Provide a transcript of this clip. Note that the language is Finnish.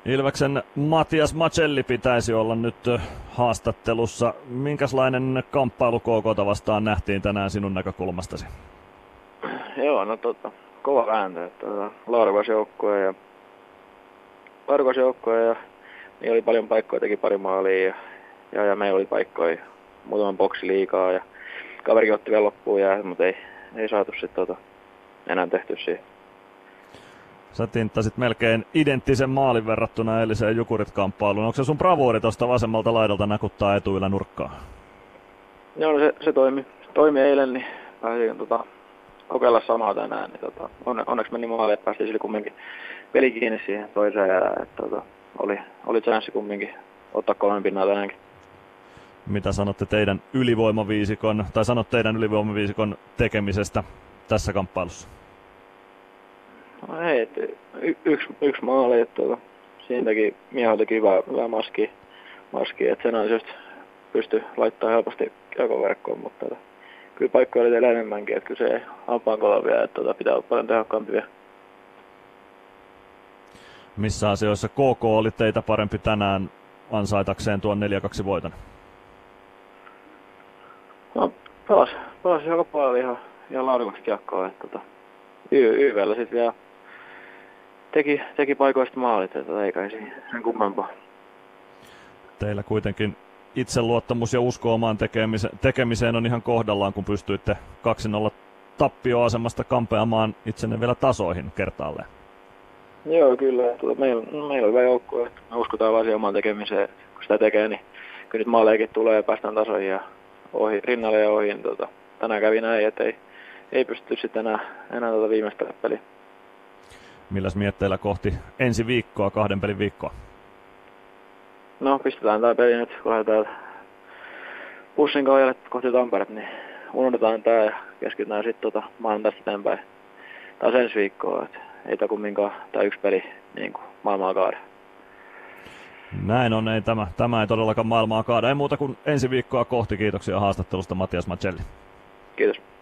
Ilveksen Matias Macelli pitäisi olla nyt haastattelussa. Minkälainen kamppailu KK:ta vastaan nähtiin tänään sinun näkökulmastasi? Joo, no kova vääntö. Laadukas joukkue ja niin oli paljon paikkoja, teki pari maalia ja meillä oli paikkoja muutaman boksi liikaa ja kaverikin otti vielä loppuun mutta ei saatu sitten enää tehty siihen. Sä tinttasit melkein identtisen maalin verrattuna eiliseen Jukurit-kamppailuun. Onko se sun bravuuri tuosta vasemmalta laidalta nakuttaa etuylänurkkaa? Joo, no se toimi eilen, niin pääsin kokeilla samaa tänään. Niin onneksi meni maaliin, että päästiin sille kumminkin peli kiinni siihen toiseen. Oli chanssi kumminkin ottaa 3 pinnaa tänäänkin. Mitä sanotte teidän ylivoimaviisikon tekemisestä tässä kamppailussa? No hei, yksi maali, että siinä Mieho teki hyvää maski, että sen ansiosta pystyi laittamaan helposti kiekoverkkoon, mutta kyllä paikkoja oli teillä enemmänkin, että kyllä se hampaankolo vielä, että pitää olla paljon tehokkaampi vielä. Missä asioissa KK oli teitä parempi tänään ansaitakseen tuon 4-2 voiton? No, pelasi joka puolella ihan laadukasta kiekkoa, että YVllä sitten vielä teki paikoista maalit, että ei kai sen kummempaa. Teillä kuitenkin itseluottamus ja usko omaan tekemiseen on ihan kohdallaan, kun pystyitte 2-0 tappioasemasta kampeamaan itsenne vielä tasoihin kertaalleen. Joo, kyllä. Meillä on hyvä joukkue, että me uskotaan vaan siihen omaan tekemiseen. Kun sitä tekee, niin kyllä nyt maaleekin tulee ja päästään tasoihin ja rinnalle ja ohi. Niin tänään kävi näin, että ei pystytty sitten enää viimeistä peliä. Milläs mietteillä kohti ensi viikkoa, 2 pelin viikkoa? No, pistetään tää peli nyt, kun lähdetään bussin kaujalle kohti Tamperetta, niin unohdetaan tää ja keskitytään sitten maanantaista eteenpäin taas ensi viikkoa. Ei tää kumminkaan tää yksi peli niin kuin maailmaa kaada. Näin on, ei tämä ei todellakaan maailmaa kaada. Ei muuta kuin ensi viikkoa kohti. Kiitoksia haastattelusta, Matias Macelli. Kiitos.